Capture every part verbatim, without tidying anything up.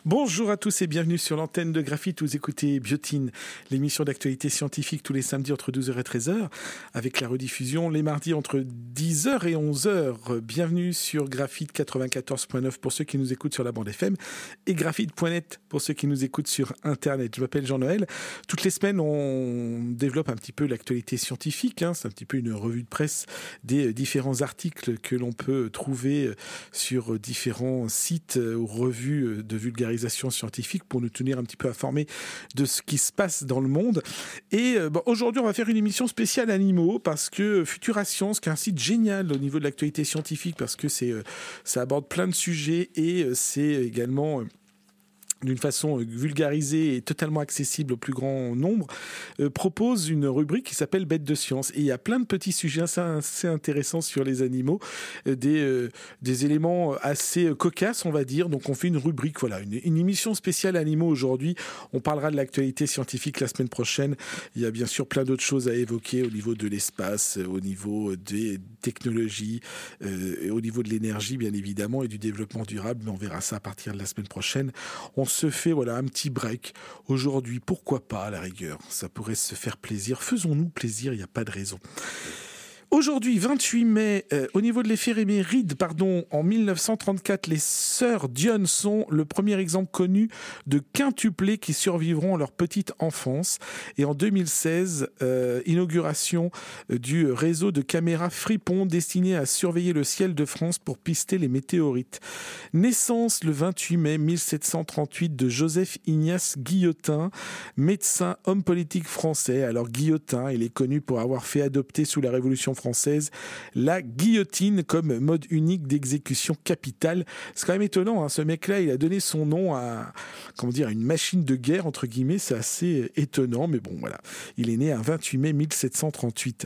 Bonjour à tous et bienvenue sur l'antenne de Graphite. Vous écoutez Biotine, l'émission d'actualité scientifique tous les samedis entre douze heures et treize heures, avec la rediffusion les mardis entre dix heures et onze heures. Bienvenue sur Graphite quatre-vingt-quatorze point neuf pour ceux qui nous écoutent sur la bande F M et graphite point net pour ceux qui nous écoutent sur Internet. Je m'appelle Jean-Noël. Toutes les semaines, on développe un petit peu l'actualité scientifique. Hein. C'est un petit peu une revue de presse des différents articles que l'on peut trouver sur différents sites ou revues de vulgarisation scientifique pour nous tenir un petit peu informés de ce qui se passe dans le monde. Et euh, bon, aujourd'hui, on va faire une émission spéciale animaux parce que Futura Science, qui est un site génial au niveau de l'actualité scientifique, parce que c'est, euh, ça aborde plein de sujets et euh, c'est également... Euh, d'une façon vulgarisée et totalement accessible au plus grand nombre, euh, propose une rubrique qui s'appelle Bêtes de science. Et il y a plein de petits sujets assez, assez intéressants sur les animaux, euh, des, euh, des éléments assez cocasses, on va dire. Donc on fait une rubrique, voilà, une, une émission spéciale animaux aujourd'hui. On parlera de l'actualité scientifique la semaine prochaine. Il y a bien sûr plein d'autres choses à évoquer au niveau de l'espace, au niveau des technologies, euh, et au niveau de l'énergie, bien évidemment, et du développement durable. Mais on verra ça à partir de la semaine prochaine. On se fait voilà un petit break aujourd'hui, pourquoi pas à la rigueur, ça pourrait se faire plaisir, faisons-nous plaisir, il n'y a pas de raison. Aujourd'hui, vingt-huit mai, euh, au niveau de l'éphéméride, pardon, en mille neuf cent trente-quatre, les sœurs Dionne sont le premier exemple connu de quintuplés qui survivront à leur petite enfance. Et en deux mille seize, euh, inauguration du réseau de caméras Fripon destiné à surveiller le ciel de France pour pister les météorites. Naissance le vingt-huit mai mille sept cent trente-huit de Joseph Ignace Guillotin, médecin, homme politique français. Alors Guillotin, il est connu pour avoir fait adopter sous la Révolution française la guillotine comme mode unique d'exécution capitale. C'est quand même étonnant, hein. Ce mec-là, il a donné son nom à, comment dire, une machine de guerre, entre guillemets. C'est assez étonnant, mais bon, voilà. Il est né un vingt-huit mai mille sept cent trente-huit.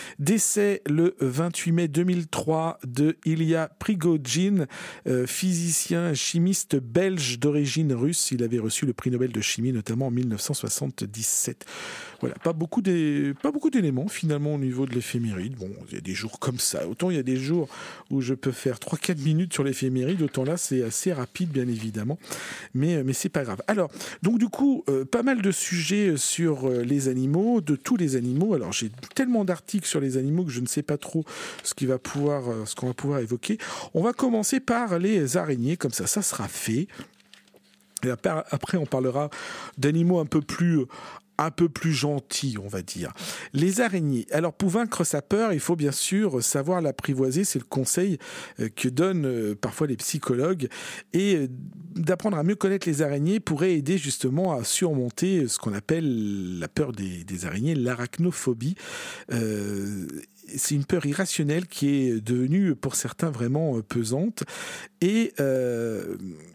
Décès le vingt-huit mai deux mille trois de Ilya Prigogine, euh, physicien chimiste belge d'origine russe. Il avait reçu le prix Nobel de chimie, notamment en mille neuf cent soixante-dix-sept. Voilà, pas beaucoup des, pas beaucoup d'éléments finalement au niveau de l'éphéméride. Bon, il y a des jours comme ça. Autant il y a des jours où je peux faire trois quatre minutes sur l'éphéméride, autant là c'est assez rapide bien évidemment. Mais, mais c'est pas grave. Alors, donc du coup, euh, pas mal de sujets sur euh, les animaux, de tous les animaux. Alors j'ai tellement d'articles sur les animaux que je ne sais pas trop ce, qui va pouvoir, euh, ce qu'on va pouvoir évoquer. On va commencer par les araignées, comme ça, ça sera fait. Et après, on parlera d'animaux un peu plus... un peu plus gentil, on va dire. Les araignées. Alors, pour vaincre sa peur, il faut bien sûr savoir l'apprivoiser. C'est le conseil que donnent parfois les psychologues. Et d'apprendre à mieux connaître les araignées pourrait aider justement à surmonter ce qu'on appelle la peur des, des araignées, l'arachnophobie. Euh, c'est une peur irrationnelle qui est devenue, pour certains, vraiment pesante. Et... Euh,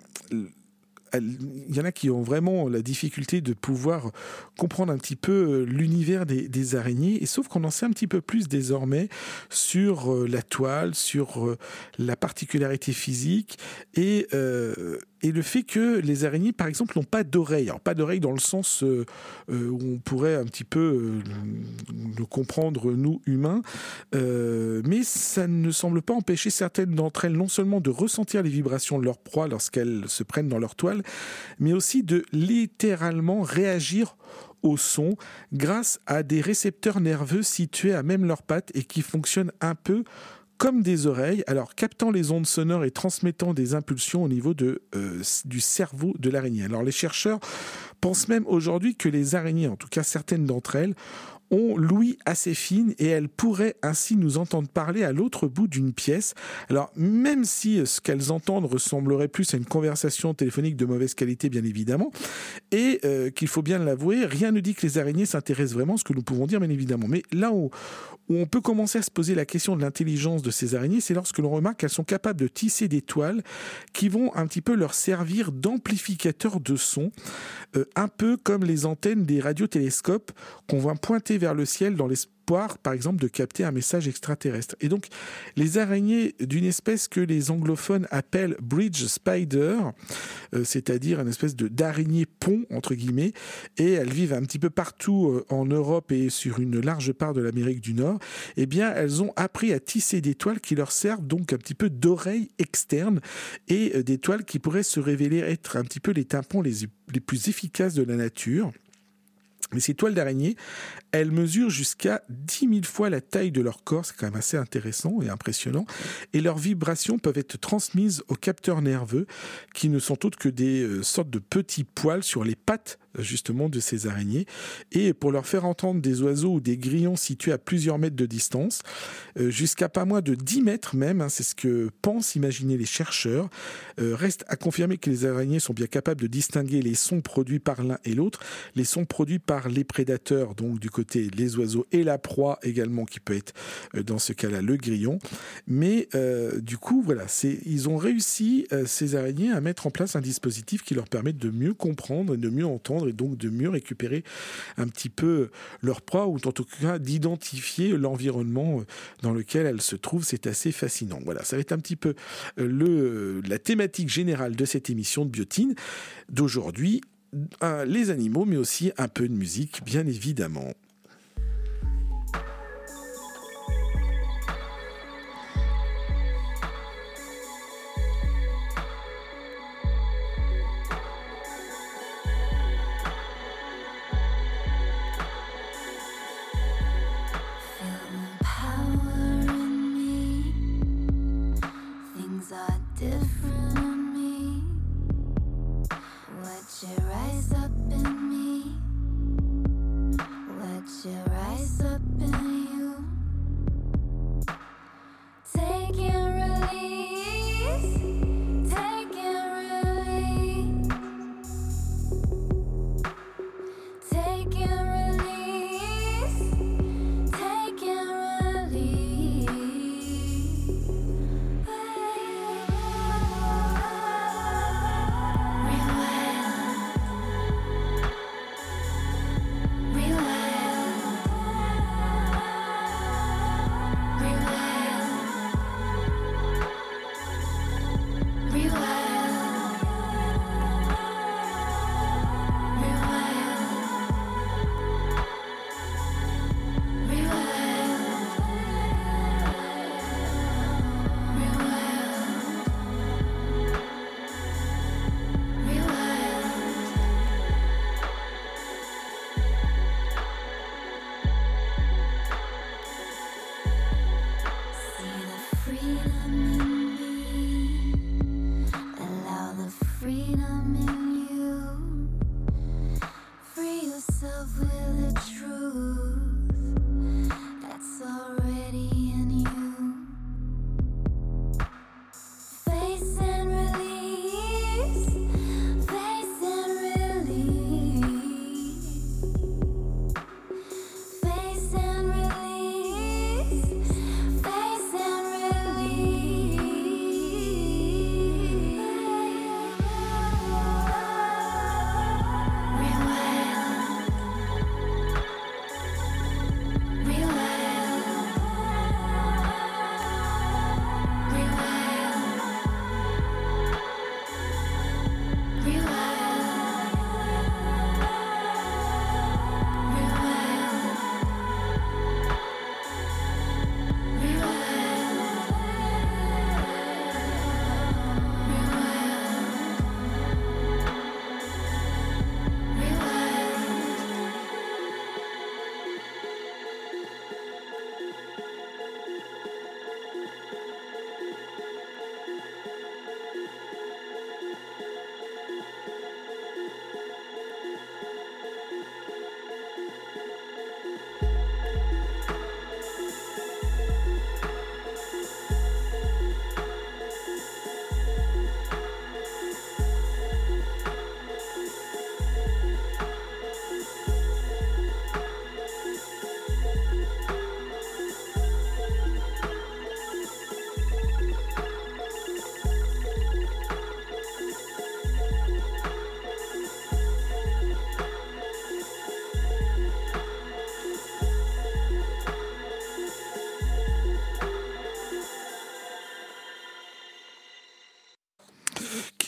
il y en a qui ont vraiment la difficulté de pouvoir comprendre un petit peu l'univers des, des araignées, et sauf qu'on en sait un petit peu plus désormais sur la toile, sur la particularité physique et, euh, et le fait que les araignées, par exemple, n'ont pas d'oreilles. Alors, pas d'oreilles dans le sens euh, où on pourrait un petit peu euh, le comprendre, nous, humains, euh, mais ça ne semble pas empêcher certaines d'entre elles non seulement de ressentir les vibrations de leur proie lorsqu'elles se prennent dans leur toile, mais aussi de littéralement réagir au son grâce à des récepteurs nerveux situés à même leurs pattes et qui fonctionnent un peu comme des oreilles, alors captant les ondes sonores et transmettant des impulsions au niveau de, euh, du cerveau de l'araignée. Alors les chercheurs pensent même aujourd'hui que les araignées, en tout cas certaines d'entre elles, ont l'ouïe assez fine et elles pourraient ainsi nous entendre parler à l'autre bout d'une pièce. Alors même si ce qu'elles entendent ressemblerait plus à une conversation téléphonique de mauvaise qualité bien évidemment, et euh, qu'il faut bien l'avouer, rien ne dit que les araignées s'intéressent vraiment à ce que nous pouvons dire bien évidemment. Mais là où, où on peut commencer à se poser la question de l'intelligence de ces araignées, c'est lorsque l'on remarque qu'elles sont capables de tisser des toiles qui vont un petit peu leur servir d'amplificateurs de son, euh, un peu comme les antennes des radiotélescopes qu'on va pointer vers le ciel dans l'espoir, par exemple, de capter un message extraterrestre. Et donc, les araignées d'une espèce que les anglophones appellent bridge spider euh, c'est-à-dire une espèce de, d'araignée pont, entre guillemets, et elles vivent un petit peu partout euh, en Europe et sur une large part de l'Amérique du Nord. Eh bien, elles ont appris à tisser des toiles qui leur servent donc un petit peu d'oreilles externes et euh, des toiles qui pourraient se révéler être un petit peu les tympans les, les plus efficaces de la nature. Mais ces toiles d'araignée, elles mesurent jusqu'à dix mille fois la taille de leur corps, c'est quand même assez intéressant et impressionnant, et leurs vibrations peuvent être transmises aux capteurs nerveux, qui ne sont autres que des euh, sortes de petits poils sur les pattes justement de ces araignées, et pour leur faire entendre des oiseaux ou des grillons situés à plusieurs mètres de distance, euh, jusqu'à pas moins de dix mètres même, hein, c'est ce que pensent imaginer les chercheurs. Euh, reste à confirmer que les araignées sont bien capables de distinguer les sons produits par l'un et l'autre, les sons produits par les prédateurs, donc du côté les oiseaux, et la proie également, qui peut être euh, dans ce cas-là le grillon. Mais euh, du coup, voilà, c'est, ils ont réussi, euh, ces araignées, à mettre en place un dispositif qui leur permet de mieux comprendre et de mieux entendre, et donc de mieux récupérer un petit peu leur proie, ou en tout cas d'identifier l'environnement dans lequel elles se trouvent. C'est assez fascinant. Voilà, ça va être un petit peu le, la thématique générale de cette émission de Biotine d'aujourd'hui. Les animaux, mais aussi un peu de musique, bien évidemment.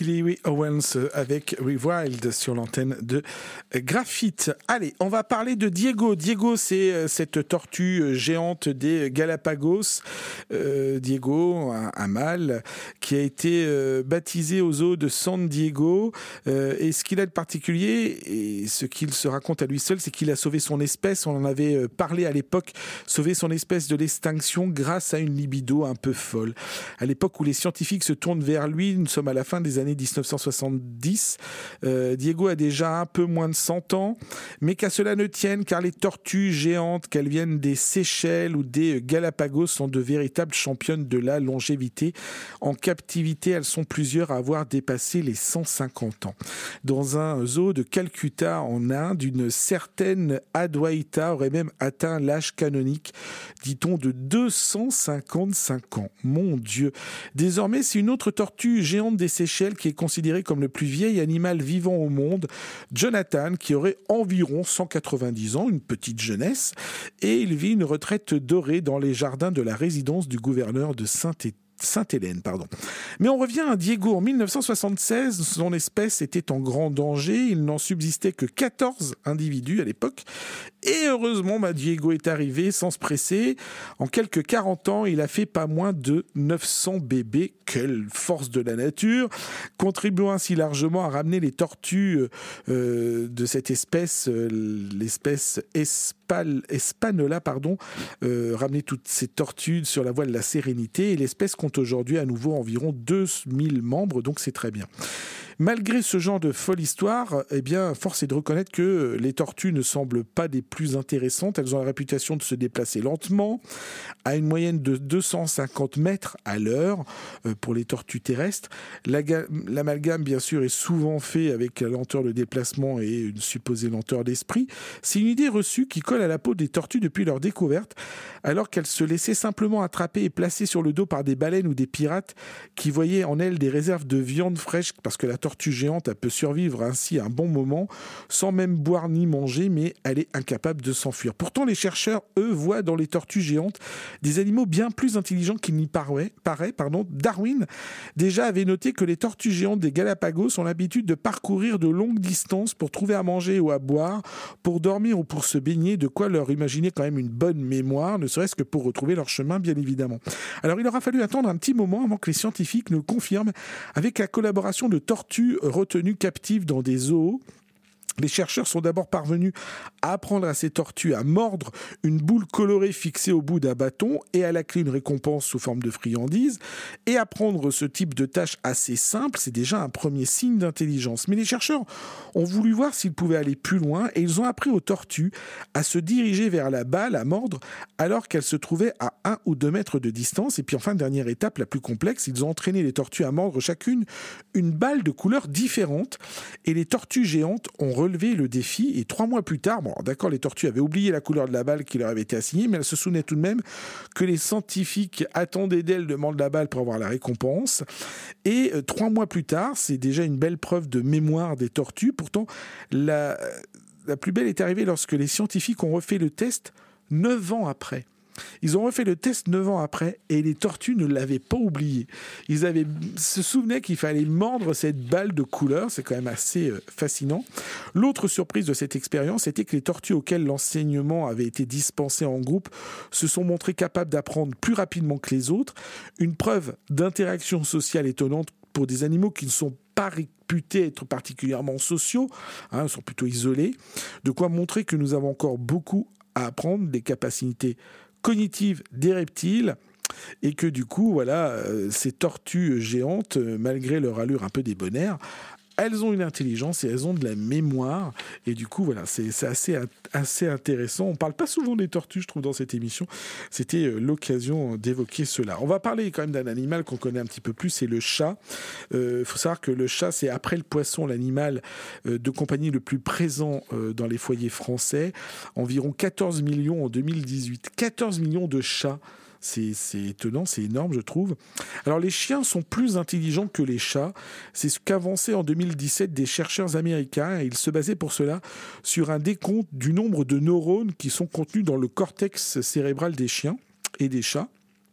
Billy Ray Owens avec Rewild sur l'antenne de Graphite. Allez, on va parler de Diego. Diego, c'est cette tortue géante des Galapagos. Euh, Diego, un, un mâle, qui a été euh, baptisé au zoo de San Diego. Euh, et ce qu'il a de particulier, et ce qu'il se raconte à lui seul, c'est qu'il a sauvé son espèce. On en avait parlé à l'époque, sauver son espèce de l'extinction grâce à une libido un peu folle. À l'époque où les scientifiques se tournent vers lui, nous sommes à la fin des années dix-neuf cent soixante-dix, euh, Diego a déjà un peu moins de cent ans, mais qu'à cela ne tienne, car les tortues géantes, qu'elles viennent des Seychelles ou des Galapagos, sont de véritables championnes de la longévité. En captivité, elles sont plusieurs à avoir dépassé les cent cinquante ans. Dans un zoo de Calcutta, en Inde, une certaine Adwaita aurait même atteint l'âge canonique, dit-on, de deux cent cinquante-cinq ans. Mon Dieu! Désormais, c'est une autre tortue géante des Seychelles qui est considérée comme le plus vieil animal vivant au monde, Jonathan, qui aurait environ cent quatre-vingt-dix ans, une petite jeunesse, et il vit une retraite dorée dans les jardins de la résidence du gouverneur de Saint-Étienne. Sainte-Hélène, pardon. Mais on revient à Diego. En mille neuf cent soixante-seize, son espèce était en grand danger. Il n'en subsistait que quatorze individus à l'époque. Et heureusement, bah, Diego est arrivé sans se presser. En quelques quarante ans, il a fait pas moins de neuf cents bébés. Quelle force de la nature! Contribuant ainsi largement à ramener les tortues euh, de cette espèce, euh, l'espèce Espal, Espanola, pardon, euh, ramener toutes ces tortues sur la voie de la sérénité. Et l'espèce compte aujourd'hui à nouveau environ deux mille membres, donc c'est très bien. Malgré ce genre de folle histoire, eh bien, force est de reconnaître que les tortues ne semblent pas des plus intéressantes. Elles ont la réputation de se déplacer lentement, à une moyenne de deux cent cinquante mètres à l'heure pour les tortues terrestres. L'amalgame, bien sûr, est souvent fait avec la lenteur de déplacement et une supposée lenteur d'esprit. C'est une idée reçue qui colle à la peau des tortues depuis leur découverte, alors qu'elles se laissaient simplement attraper et placer sur le dos par des baleines ou des pirates qui voyaient en elles des réserves de viande fraîche, parce que la tortue géante, elle peut survivre ainsi un bon moment sans même boire ni manger, mais elle est incapable de s'enfuir. Pourtant, les chercheurs, eux, voient dans les tortues géantes des animaux bien plus intelligents qu'il n'y paraît. paraît pardon. Darwin déjà avait noté que les tortues géantes des Galapagos ont l'habitude de parcourir de longues distances pour trouver à manger ou à boire, pour dormir ou pour se baigner, de quoi leur imaginer quand même une bonne mémoire, ne serait-ce que pour retrouver leur chemin, bien évidemment. Alors, il aura fallu attendre un petit moment avant que les scientifiques ne confirment, avec la collaboration de tortues retenues captives dans des zoos. Les chercheurs sont d'abord parvenus à apprendre à ces tortues à mordre une boule colorée fixée au bout d'un bâton et à la clé une récompense sous forme de friandise. Et apprendre ce type de tâche assez simple, c'est déjà un premier signe d'intelligence. Mais les chercheurs ont voulu voir s'ils pouvaient aller plus loin et ils ont appris aux tortues à se diriger vers la balle à mordre alors qu'elles se trouvaient à un ou deux mètres de distance. Et puis enfin, dernière étape, la plus complexe, ils ont entraîné les tortues à mordre chacune une balle de couleurs différentes. Et les tortues géantes ont relevé le défi et trois mois plus tard, bon, d'accord, les tortues avaient oublié la couleur de la balle qui leur avait été assignée, mais elles se souvenaient tout de même que les scientifiques attendaient d'elles de mordre la balle pour avoir la récompense. Et euh, trois mois plus tard, c'est déjà une belle preuve de mémoire des tortues. Pourtant, la, la plus belle est arrivée lorsque les scientifiques ont refait le test neuf ans après. Ils ont refait le test neuf ans après et les tortues ne l'avaient pas oublié. Ils avaient, se souvenaient qu'il fallait mordre cette balle de couleur. C'est quand même assez euh, fascinant. L'autre surprise de cette expérience était que les tortues auxquelles l'enseignement avait été dispensé en groupe se sont montrées capables d'apprendre plus rapidement que les autres. Une preuve d'interaction sociale étonnante pour des animaux qui ne sont pas réputés être particulièrement sociaux, hein, ils sont plutôt isolés. De quoi montrer que nous avons encore beaucoup à apprendre des capacités cognitives des reptiles et que du coup, voilà, euh, ces tortues géantes, euh, malgré leur allure un peu débonnaire, elles ont une intelligence et elles ont de la mémoire. Et du coup, voilà, c'est, c'est assez, assez intéressant. On ne parle pas souvent des tortues, je trouve, dans cette émission. C'était euh, l'occasion d'évoquer cela. On va parler quand même d'un animal qu'on connaît un petit peu plus, c'est le chat. Il euh, faut savoir que le chat, c'est après le poisson, l'animal euh, de compagnie le plus présent euh, dans les foyers français. Environ quatorze millions en deux mille dix-huit. quatorze millions de chats. C'est, c'est étonnant, c'est énorme, je trouve. Alors, les chiens sont plus intelligents que les chats. C'est ce qu'avançaient en deux mille dix-sept des chercheurs américains. Et ils se basaient pour cela sur un décompte du nombre de neurones qui sont contenus dans le cortex cérébral des chiens et des chats.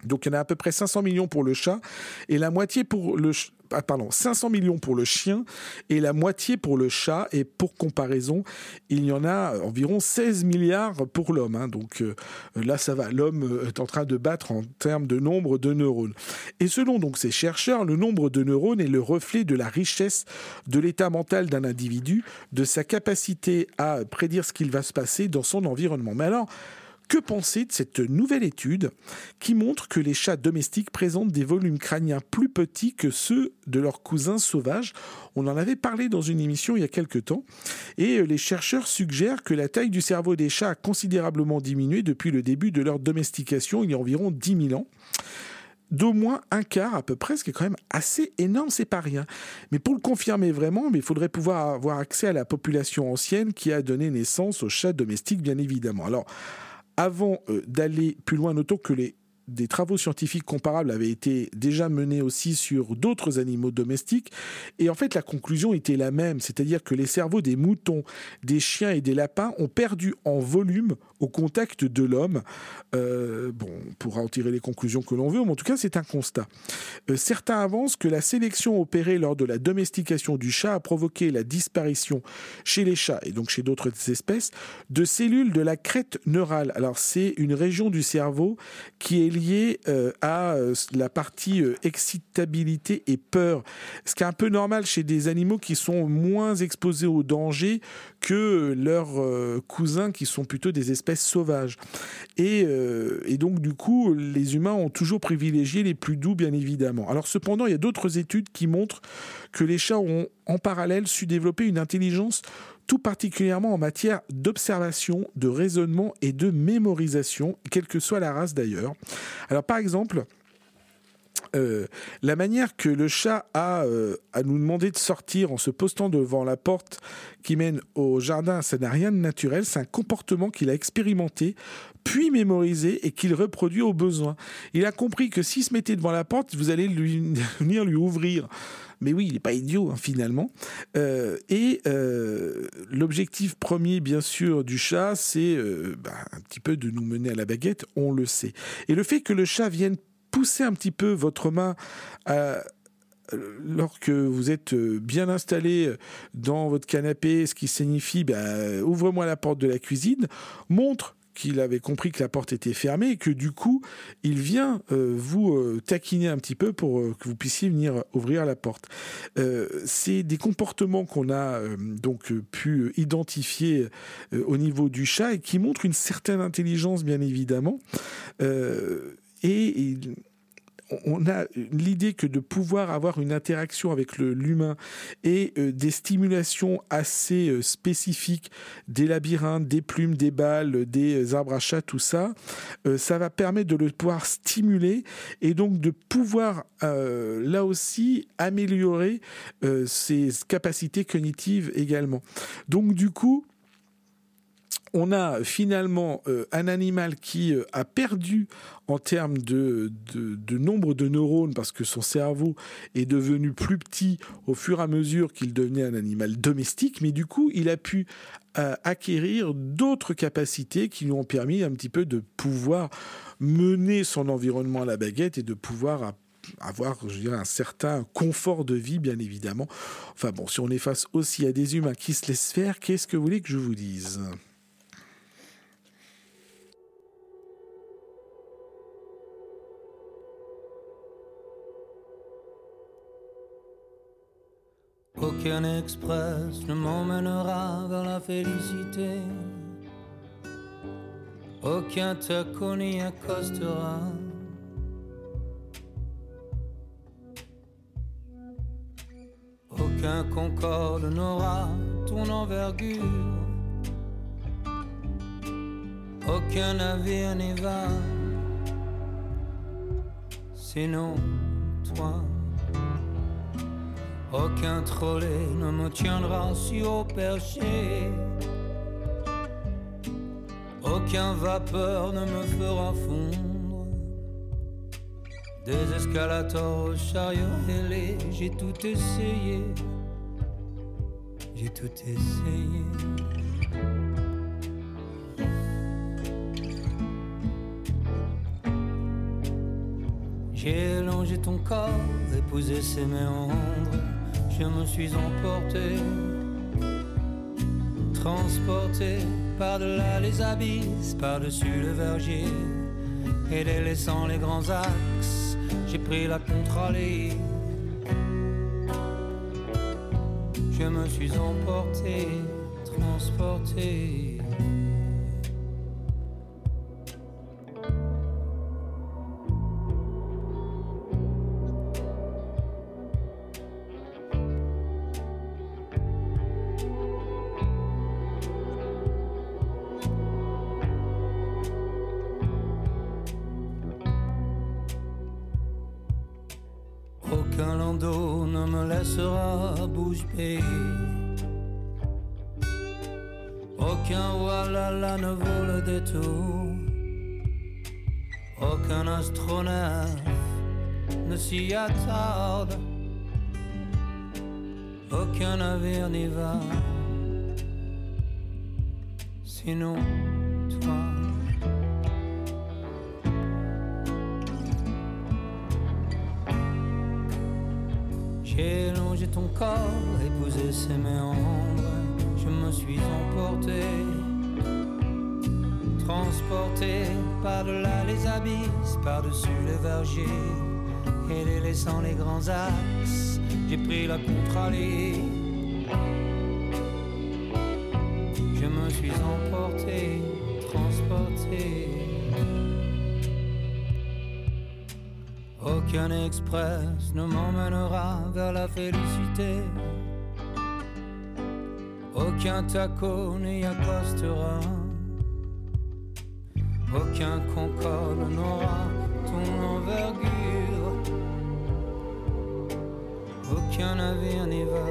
Donc il y en a à peu près cinq cents millions pour le chat et la moitié pour le ch- ah, pardon, cinq cents millions pour le chien et la moitié pour le chat. Et pour comparaison, il y en a environ seize milliards pour l'homme. Hein. Donc euh, là, ça va. L'homme est en train de battre en termes de nombre de neurones. Et selon donc ces chercheurs, le nombre de neurones est le reflet de la richesse de l'état mental d'un individu, de sa capacité à prédire ce qu'il va se passer dans son environnement. Mais alors, que penser de cette nouvelle étude qui montre que les chats domestiques présentent des volumes crâniens plus petits que ceux de leurs cousins sauvages ? On en avait parlé dans une émission il y a quelque temps. Et les chercheurs suggèrent que la taille du cerveau des chats a considérablement diminué depuis le début de leur domestication il y a environ dix mille ans. D'au moins un quart à peu près, ce qui est quand même assez énorme, c'est pas rien. Mais pour le confirmer vraiment, il faudrait pouvoir avoir accès à la population ancienne qui a donné naissance aux chats domestiques, bien évidemment. Alors, avant euh, d'aller plus loin, notons que les, des travaux scientifiques comparables avaient été déjà menés aussi sur d'autres animaux domestiques. Et en fait, la conclusion était la même, c'est-à-dire que les cerveaux des moutons, des chiens et des lapins ont perdu en volume au contact de l'homme. Euh, bon, on pourra en tirer les conclusions que l'on veut, mais en tout cas, c'est un constat. Euh, certains avancent que la sélection opérée lors de la domestication du chat a provoqué la disparition chez les chats, et donc chez d'autres espèces, de cellules de la crête neurale. Alors, c'est une région du cerveau qui est liée euh, à euh, la partie euh, excitabilité et peur, ce qui est un peu normal chez des animaux qui sont moins exposés au danger que leurs euh, cousins qui sont plutôt des espèces sauvages. Et, euh, et donc, du coup, les humains ont toujours privilégié les plus doux, bien évidemment. Alors, cependant, il y a d'autres études qui montrent que les chats ont, en parallèle, su développer une intelligence tout particulièrement en matière d'observation, de raisonnement et de mémorisation, quelle que soit la race d'ailleurs. Alors, par exemple, Euh, la manière que le chat a euh, à nous demander de sortir en se postant devant la porte qui mène au jardin, ça n'a rien de naturel, c'est un comportement qu'il a expérimenté, puis mémorisé et qu'il reproduit au besoin. Il a compris que s'il se mettait devant la porte, vous allez lui, venir lui ouvrir. Mais oui, il n'est pas idiot, hein, finalement. Euh, et euh, l'objectif premier, bien sûr, du chat, c'est euh, bah, un petit peu de nous mener à la baguette, on le sait. Et le fait que le chat vienne pousser un petit peu votre main à, lorsque vous êtes bien installé dans votre canapé, ce qui signifie ben, ouvre-moi la porte de la cuisine, montre qu'il avait compris que la porte était fermée et que du coup, il vient euh, vous euh, taquiner un petit peu pour euh, que vous puissiez venir ouvrir la porte. Euh, c'est des comportements qu'on a euh, donc euh, pu identifier euh, au niveau du chat et qui montrent une certaine intelligence, bien évidemment. Euh, Et, et on a l'idée que de pouvoir avoir une interaction avec le, l'humain et euh, des stimulations assez euh, spécifiques, des labyrinthes, des plumes, des balles, des arbres à chat, tout ça, euh, ça va permettre de le pouvoir stimuler et donc de pouvoir euh, là aussi améliorer euh, ses capacités cognitives également. Donc du coup, on a finalement euh, un animal qui euh, a perdu en termes de, de, de nombre de neurones parce que son cerveau est devenu plus petit au fur et à mesure qu'il devenait un animal domestique, mais du coup, il a pu euh, acquérir d'autres capacités qui lui ont permis un petit peu de pouvoir mener son environnement à la baguette et de pouvoir avoir, je dirais, un certain confort de vie, bien évidemment. Enfin bon, si on est face aussi à des humains qui se laissent faire, qu'est-ce que vous voulez que je vous dise ? Aucun express ne m'emmènera vers la félicité. Aucun taco n'y accostera. Aucun Concorde n'aura ton envergure. Aucun navire n'y va, sinon toi. Aucun trolley ne me tiendra si haut perché. Aucun vapeur ne me fera fondre. Des escalators aux chariots ailés, j'ai tout essayé. J'ai tout essayé. J'ai longé ton corps, épousé ses méandres. Je me suis emporté, transporté par-delà les abysses, par-dessus le verger. Et délaissant les grands axes, j'ai pris la contre-allée. Je me suis emporté, transporté. Aucun landau ne me laissera bouche bée. Aucun voilà ne vaut le détour. Aucun astronef ne s'y attarde. Aucun navire n'y va. Sinon toi. J'ai longé ton corps, épousé ses méandres. Je me suis emporté, transporté par-delà les abysses, par-dessus les vergers. Et délaissant les grands axes, j'ai pris la contre-allée. Je me suis emporté, transporté. Aucun express ne m'emmènera vers la félicité. Aucun taco n'y accostera. Aucun Concorde n'aura ton envergure. Aucun navire n'y va.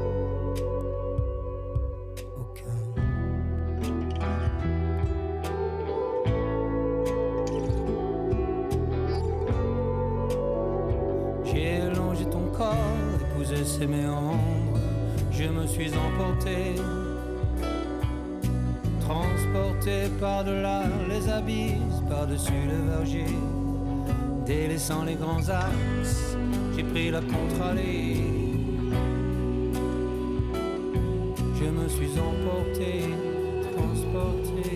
Ses méandres, je me suis emporté, transporté par-delà les abysses, par-dessus le verger. Délaissant les grands axes, j'ai pris la contre-allée. Je me suis emporté, transporté.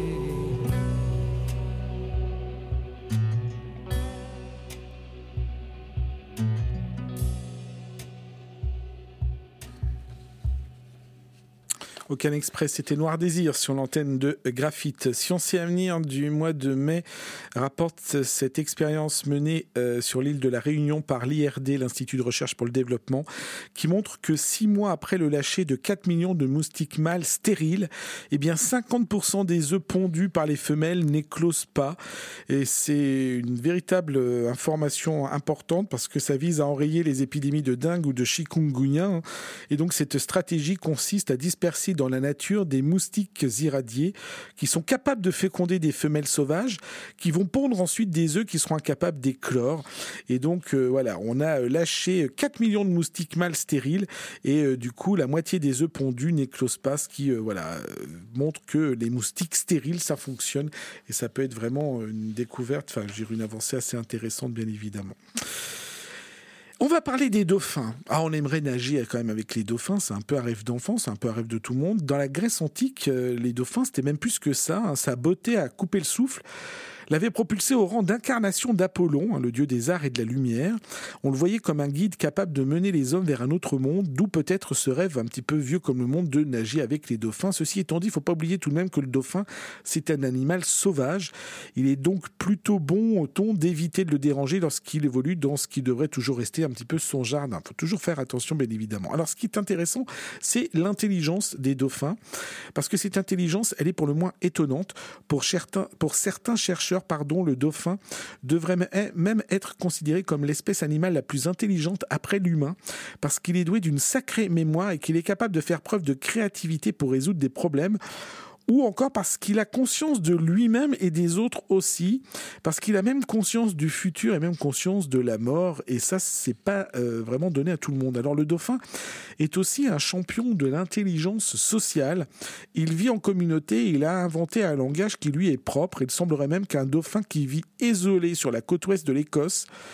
Aucun Express, c'était Noir Désir sur l'antenne de Graphite. Science et Avenir du mois de mai rapporte cette expérience menée euh, sur l'île de la Réunion par l'I R D, l'Institut de recherche pour le développement, qui montre que six mois après le lâcher de quatre millions de moustiques mâles stériles, eh bien cinquante pour cent des œufs pondus par les femelles n'éclosent pas. Et c'est une véritable information importante parce que ça vise à enrayer les épidémies de dengue ou de chikungunya. Et donc cette stratégie consiste à disperser dans la nature des moustiques irradiés qui sont capables de féconder des femelles sauvages qui vont pondre ensuite des œufs qui seront incapables d'éclore. Et donc euh, voilà, on a lâché quatre millions de moustiques mâles stériles et euh, du coup la moitié des œufs pondus n'éclosent pas, ce qui euh, voilà, euh, montre que les moustiques stériles ça fonctionne et ça peut être vraiment une découverte, enfin je dirais une avancée assez intéressante bien évidemment. On va parler des dauphins. Ah, on aimerait nager quand même avec les dauphins, c'est un peu un rêve d'enfant, c'est un peu un rêve de tout le monde. Dans la Grèce antique, les dauphins, c'était même plus que ça, hein. Sa beauté à couper le souffle l'avait propulsé au rang d'incarnation d'Apollon, hein, le dieu des arts et de la lumière. On le voyait comme un guide capable de mener les hommes vers un autre monde, d'où peut-être ce rêve un petit peu vieux comme le monde de nager avec les dauphins. Ceci étant dit, il ne faut pas oublier tout de même que le dauphin, c'est un animal sauvage. Il est donc plutôt bon au ton d'éviter de le déranger lorsqu'il évolue dans ce qui devrait toujours rester un petit peu son jardin. Il faut toujours faire attention, bien évidemment. Alors, ce qui est intéressant, c'est l'intelligence des dauphins, parce que cette intelligence, elle est pour le moins étonnante. Pour certains, pour certains chercheurs, pardon, le dauphin devrait même être considéré comme l'espèce animale la plus intelligente après l'humain, parce qu'il est doué d'une sacrée mémoire et qu'il est capable de faire preuve de créativité pour résoudre des problèmes, ou encore parce qu'il a conscience de lui-même et des autres aussi, parce qu'il a même conscience du futur et même conscience de la mort, et ça, c'est pas euh, vraiment donné à tout le monde. Alors le dauphin est aussi un champion de l'intelligence sociale. Il vit en communauté, il a inventé un langage qui lui est propre. Il semblerait même qu'un dauphin qui vit isolé sur la côte ouest de l'Écosse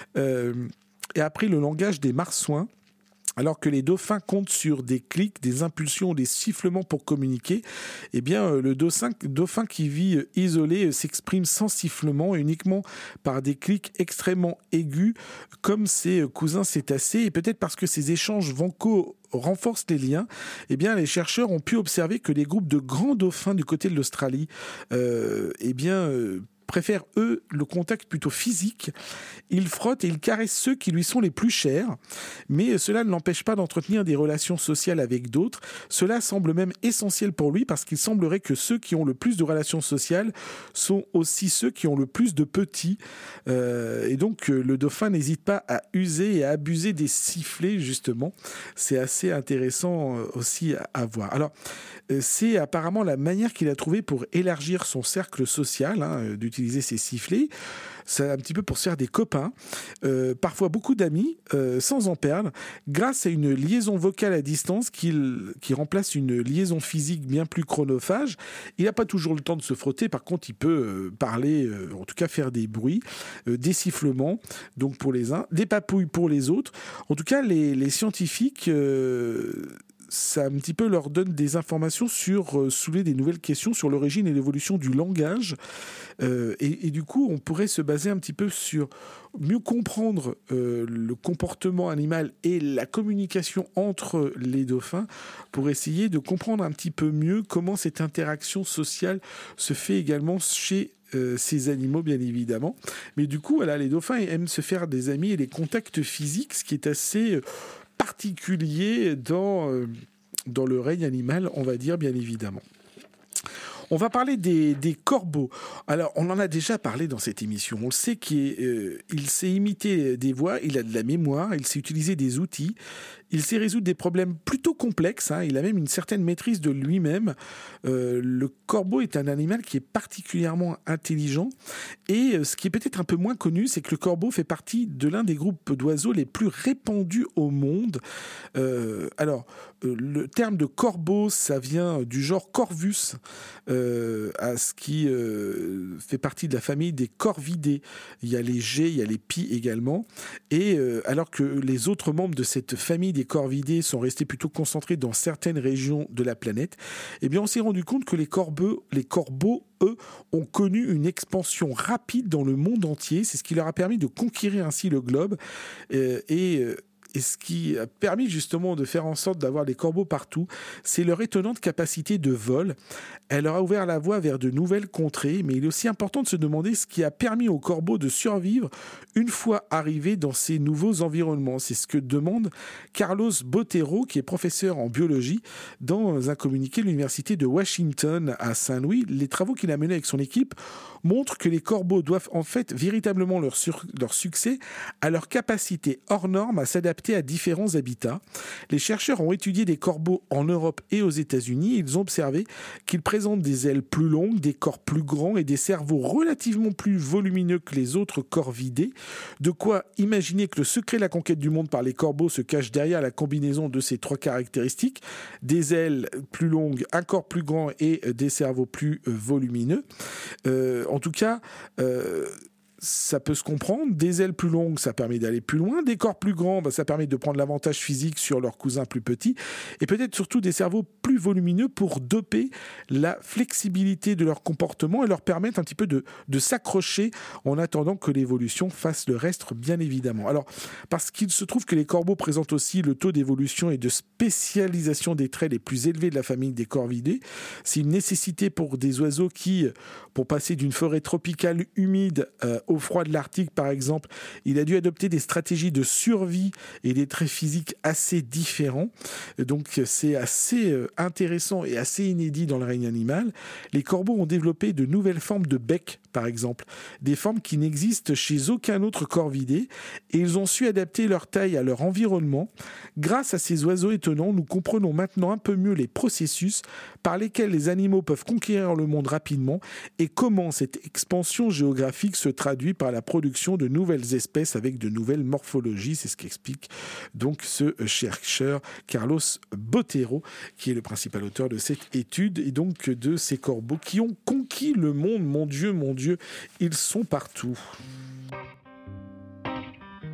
Euh, et après, le langage des marsouins. Alors que les dauphins comptent sur des clics, des impulsions, des sifflements pour communiquer, eh bien, le dauphin, dauphin qui vit isolé s'exprime sans sifflement, uniquement par des clics extrêmement aigus, comme ses cousins cétacés. Et peut-être parce que ces échanges vocaux renforcent les liens, eh bien, les chercheurs ont pu observer que les groupes de grands dauphins du côté de l'Australie, euh, eh bien, euh, préfèrent, eux, le contact plutôt physique. Il frotte et il caresse ceux qui lui sont les plus chers, mais cela ne l'empêche pas d'entretenir des relations sociales avec d'autres. Cela semble même essentiel pour lui parce qu'il semblerait que ceux qui ont le plus de relations sociales sont aussi ceux qui ont le plus de petits. Euh, et donc, le dauphin n'hésite pas à user et à abuser des sifflets, justement. C'est assez intéressant aussi à voir. Alors, c'est apparemment la manière qu'il a trouvée pour élargir son cercle social, hein, d'utiliser ses sifflets. C'est un petit peu pour se faire des copains, euh, parfois beaucoup d'amis, euh, sans en perdre, grâce à une liaison vocale à distance qui, qui remplace une liaison physique bien plus chronophage. Il n'a pas toujours le temps de se frotter, par contre il peut euh, parler, euh, en tout cas faire des bruits, euh, des sifflements, donc pour les uns, des papouilles pour les autres. En tout cas, les, les scientifiques... Euh, ça un petit peu leur donne des informations sur euh, soulever des nouvelles questions sur l'origine et l'évolution du langage. Euh, et, et du coup, on pourrait se baser un petit peu sur mieux comprendre euh, le comportement animal et la communication entre les dauphins pour essayer de comprendre un petit peu mieux comment cette interaction sociale se fait également chez Euh, ces animaux, bien évidemment. Mais du coup, voilà, les dauphins aiment se faire des amis et les contacts physiques, ce qui est assez euh, particulier dans, euh, dans le règne animal, on va dire, bien évidemment. On va parler des, des corbeaux. Alors, on en a déjà parlé dans cette émission. On le sait qu'il euh, il sait imiter des voix, il a de la mémoire, il sait utiliser des outils, il sait résoudre des problèmes plutôt complexes, hein, il a même une certaine maîtrise de lui-même. Euh, le corbeau est un animal qui est particulièrement intelligent et euh, ce qui est peut-être un peu moins connu, c'est que le corbeau fait partie de l'un des groupes d'oiseaux les plus répandus au monde. Euh, alors, euh, le terme de corbeau, ça vient du genre Corvus, euh, à ce qui euh, fait partie de la famille des corvidés. Il y a les geais, il y a les pies également. Et euh, alors que les autres membres de cette famille des corvidés sont restés plutôt concentrés dans certaines régions de la planète, eh bien on s'est rendu compte que les corbeaux, les corbeaux, eux, ont connu une expansion rapide dans le monde entier. C'est ce qui leur a permis de conquérir ainsi le globe euh, et euh, Et ce qui a permis justement de faire en sorte d'avoir des corbeaux partout, c'est leur étonnante capacité de vol. Elle leur a ouvert la voie vers de nouvelles contrées, mais il est aussi important de se demander ce qui a permis aux corbeaux de survivre une fois arrivés dans ces nouveaux environnements. C'est ce que demande Carlos Botero, qui est professeur en biologie, dans un communiqué de l'Université de Washington à Saint-Louis. Les travaux qu'il a menés avec son équipe montrent que les corbeaux doivent en fait véritablement leur, sur, leur succès à leur capacité hors norme à s'adapter à différents habitats. Les chercheurs ont étudié des corbeaux en Europe et aux États-Unis. Ils ont observé qu'ils présentent des ailes plus longues, des corps plus grands et des cerveaux relativement plus volumineux que les autres corvidés. De quoi imaginer que le secret de la conquête du monde par les corbeaux se cache derrière la combinaison de ces trois caractéristiques: des ailes plus longues, un corps plus grand et des cerveaux plus volumineux. Euh, en tout cas, euh, ça peut se comprendre. Des ailes plus longues, ça permet d'aller plus loin. Des corps plus grands, bah, ça permet de prendre l'avantage physique sur leurs cousins plus petits. Et peut-être surtout des cerveaux plus volumineux pour doper la flexibilité de leur comportement et leur permettre un petit peu de, de s'accrocher en attendant que l'évolution fasse le reste, bien évidemment. Alors, parce qu'il se trouve que les corbeaux présentent aussi le taux d'évolution et de spécialisation des traits les plus élevés de la famille des corvidés. C'est une nécessité pour des oiseaux qui, pour passer d'une forêt tropicale humide euh, au froid de l'Arctique, par exemple, il a dû adopter des stratégies de survie et des traits physiques assez différents. Donc, c'est assez intéressant et assez inédit dans le règne animal. Les corbeaux ont développé de nouvelles formes de bec, par exemple, des formes qui n'existent chez aucun autre corvidé, et ils ont su adapter leur taille à leur environnement. Grâce à ces oiseaux étonnants, nous comprenons maintenant un peu mieux les processus par lesquels les animaux peuvent conquérir le monde rapidement et comment cette expansion géographique se traduit par la production de nouvelles espèces avec de nouvelles morphologies. C'est ce qu'explique donc ce chercheur Carlos Botero, qui est le principal auteur de cette étude, et donc de ces corbeaux qui ont conquis le monde. Mon Dieu, mon Dieu, ils sont partout.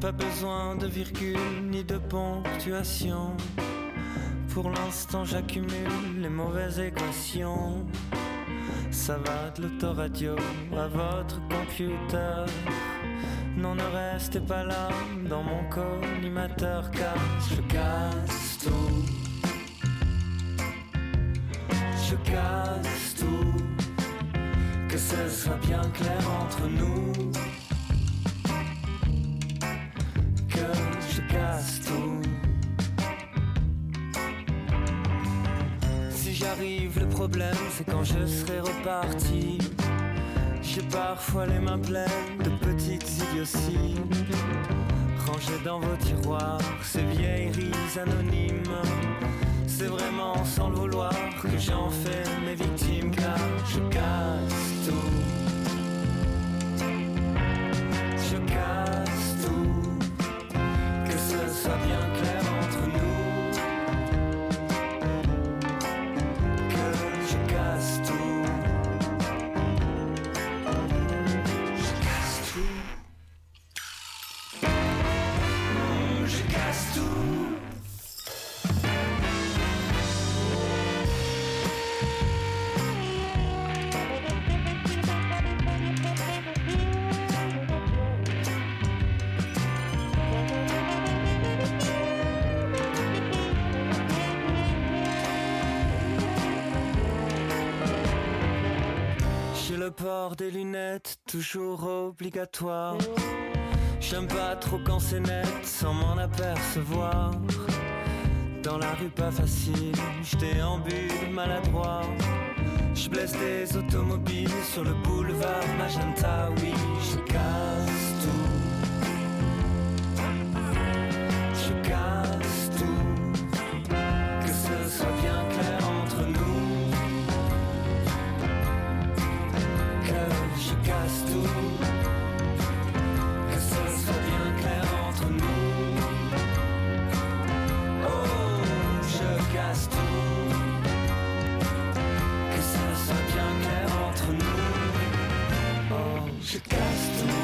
Pas besoin de virgule ni de ponctuation. Pour l'instant j'accumule les mauvaises équations. Ça va de l'autoradio à votre computer. Non, ne restez pas là dans mon collimateur, car je casse tout. Je casse tout. Que ce soit bien clair entre nous. Que je casse tout. Si j'arrive, le problème c'est quand je serai reparti. J'ai parfois les mains pleines de petites idioties. Rangées dans vos tiroirs, ces vieilleries anonymes. C'est vraiment sans le vouloir que j'en fais mes victimes, car je casse tout. Je casse tout. Que ce soit bien clair entre nous. Que je casse tout. Le port des lunettes, toujours obligatoire. J'aime pas trop quand c'est net, sans m'en apercevoir. Dans la rue pas facile, je déambule maladroit. Je blesse des automobiles sur le boulevard Magenta. Oui, je casse tout. Je casse tout. Que ce soit bien clair entre nous. Je casse tout. Que ce soit bien clair entre nous. Oh, je casse tout. Que ce soit bien clair entre nous. Oh, je casse tout.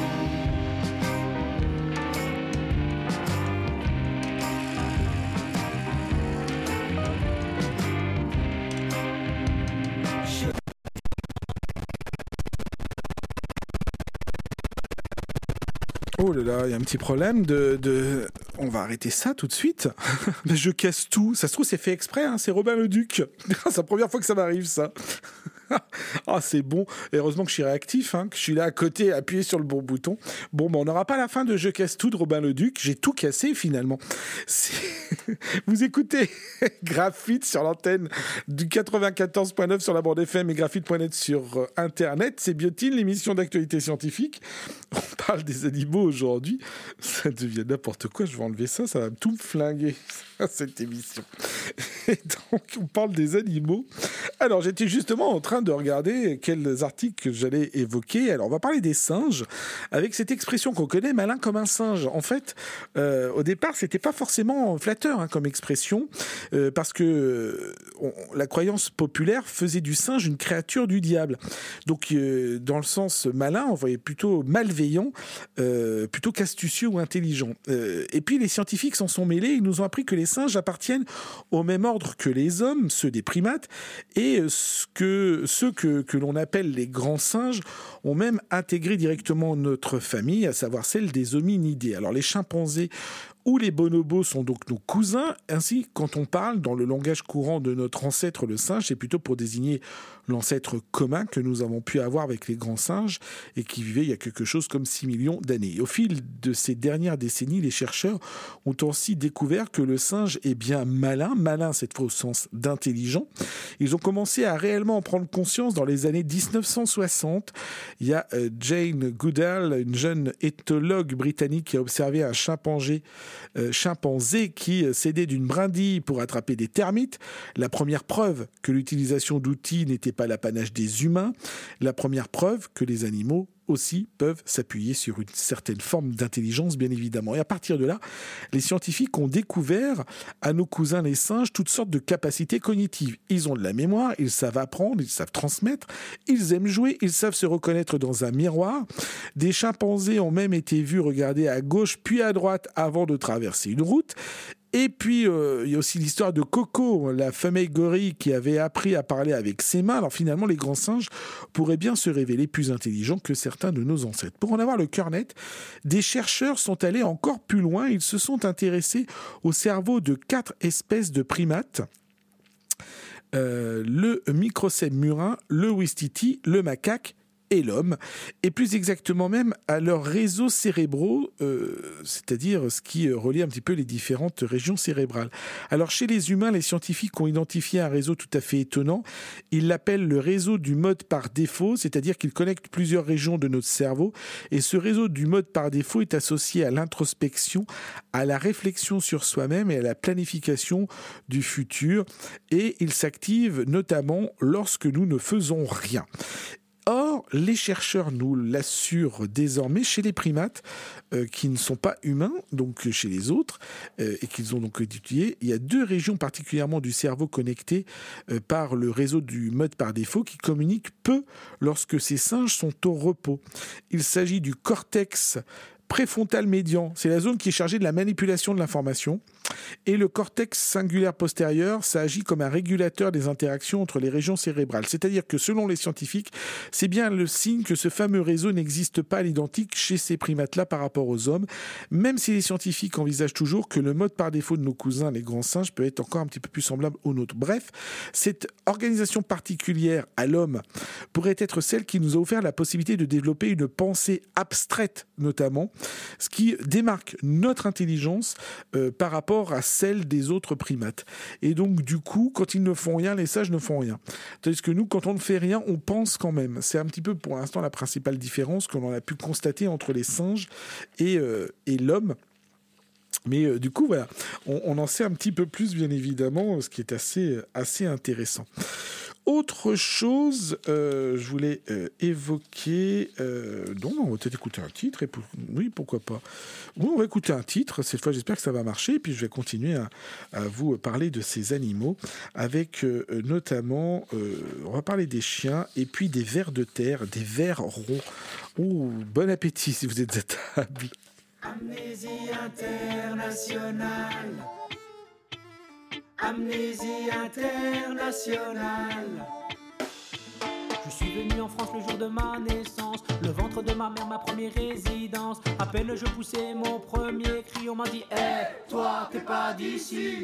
Oh là là, il y a un petit problème de, de... On va arrêter ça tout de suite. Mais je casse tout. Ça se trouve, c'est fait exprès, hein. C'est Robin Leduc. C'est la première fois que ça m'arrive, ça. Ah, c'est bon. Et heureusement que je suis réactif, hein, que je suis là à côté, appuyé sur le bon bouton. Bon, ben, on n'aura pas la fin de Je casse tout de Robin Leduc. J'ai tout cassé, finalement. C'est... Vous écoutez Graphite sur l'antenne du quatre-vingt-quatorze point neuf sur la bande F M et graphite point net sur Internet. C'est Biotine, l'émission d'actualité scientifique. On parle des animaux aujourd'hui. Ça devient n'importe quoi. Je vais enlever ça. Ça va tout me flinguer, cette émission. Et donc, on parle des animaux. Alors, j'étais justement en train de regarder quels articles j'allais évoquer. Alors, on va parler des singes avec cette expression qu'on connaît, malin comme un singe. En fait, euh, au départ, c'était pas forcément flatteur hein, comme expression, euh, parce que euh, on, la croyance populaire faisait du singe une créature du diable. Donc, euh, dans le sens malin, on voyait plutôt malveillant, euh, plutôt qu'astucieux ou intelligent. Euh, et puis, les scientifiques s'en sont mêlés. Ils nous ont appris que les singes appartiennent au même ordre que les hommes, ceux des primates, et ce que, ceux que, que l'on appelle les grands singes ont même intégré directement notre famille, à savoir celle des hominidés. Alors les chimpanzés ou les bonobos sont donc nos cousins. Ainsi, quand on parle dans le langage courant de notre ancêtre le singe, c'est plutôt pour désigner l'ancêtre commun que nous avons pu avoir avec les grands singes et qui vivait il y a quelque chose comme six millions d'années. Au fil de ces dernières décennies, les chercheurs ont aussi découvert que le singe est bien malin, malin cette fois au sens d'intelligent. Ils ont commencé à réellement en prendre conscience dans les années dix-neuf cent soixante. Il y a euh, Jane Goodall, une jeune éthologue britannique qui a observé un chimpanzé Euh, chimpanzé qui euh, s'aidait d'une brindille pour attraper des termites. La première preuve que l'utilisation d'outils n'était pas l'apanage des humains. La première preuve que les animaux aussi peuvent s'appuyer sur une certaine forme d'intelligence, bien évidemment. Et à partir de là, les scientifiques ont découvert à nos cousins les singes toutes sortes de capacités cognitives. Ils ont de la mémoire, ils savent apprendre, ils savent transmettre, ils aiment jouer, ils savent se reconnaître dans un miroir. Des chimpanzés ont même été vus regarder à gauche puis à droite avant de traverser une route. Et puis, euh, il y a aussi l'histoire de Coco, la femelle gorille qui avait appris à parler avec ses mains. Alors finalement, les grands singes pourraient bien se révéler plus intelligents que certains de nos ancêtres. Pour en avoir le cœur net, des chercheurs sont allés encore plus loin. Ils se sont intéressés au cerveau de quatre espèces de primates. Euh, le microcèpe murin, le ouistiti, le macaque et l'homme, et plus exactement même à leurs réseaux cérébraux, euh, c'est-à-dire ce qui relie un petit peu les différentes régions cérébrales. Alors chez les humains, les scientifiques ont identifié un réseau tout à fait étonnant. Ils l'appellent le réseau du mode par défaut, c'est-à-dire qu'il connecte plusieurs régions de notre cerveau, et ce réseau du mode par défaut est associé à l'introspection, à la réflexion sur soi-même et à la planification du futur, et il s'active notamment lorsque nous ne faisons rien. Or, les chercheurs nous l'assurent désormais chez les primates euh, qui ne sont pas humains, donc chez les autres, euh, et qu'ils ont donc étudié. Il y a deux régions particulièrement du cerveau connectées euh, par le réseau du mode par défaut qui communiquent peu lorsque ces singes sont au repos. Il s'agit du cortex préfrontal médian, c'est la zone qui est chargée de la manipulation de l'information, et le cortex singulaire postérieur, ça agit comme un régulateur des interactions entre les régions cérébrales. C'est-à-dire que selon les scientifiques, c'est bien le signe que ce fameux réseau n'existe pas à l'identique chez ces primates-là par rapport aux hommes, même si les scientifiques envisagent toujours que le mode par défaut de nos cousins, les grands singes, peut être encore un petit peu plus semblable au nôtre. Bref, cette organisation particulière à l'homme pourrait être celle qui nous a offert la possibilité de développer une pensée abstraite, notamment, ce qui démarque notre intelligence euh, par rapport à celle des autres primates. Et donc, du coup, quand ils ne font rien, les sages ne font rien. Tandis que nous, quand on ne fait rien, on pense quand même. C'est un petit peu, pour l'instant, la principale différence que l'on a pu constater entre les singes et, euh, et l'homme. Mais euh, du coup, voilà, on, on en sait un petit peu plus, bien évidemment, ce qui est assez, assez intéressant. Autre chose, euh, je voulais euh, évoquer... Euh, donc, on va peut-être écouter un titre. Et pour, oui, pourquoi pas. Oui, on va écouter un titre. Cette fois, j'espère que ça va marcher. Et puis, je vais continuer à, à vous parler de ces animaux. Avec euh, notamment... Euh, on va parler des chiens et puis des vers de terre, des vers ronds. Oh, bon appétit si vous êtes à table. Amnésie internationale. Amnésie internationale. Je suis venu en France le jour de ma naissance, le ventre de ma mère, ma première résidence. À peine je poussais mon premier cri, on m'a dit hey, toi t'es pas d'ici.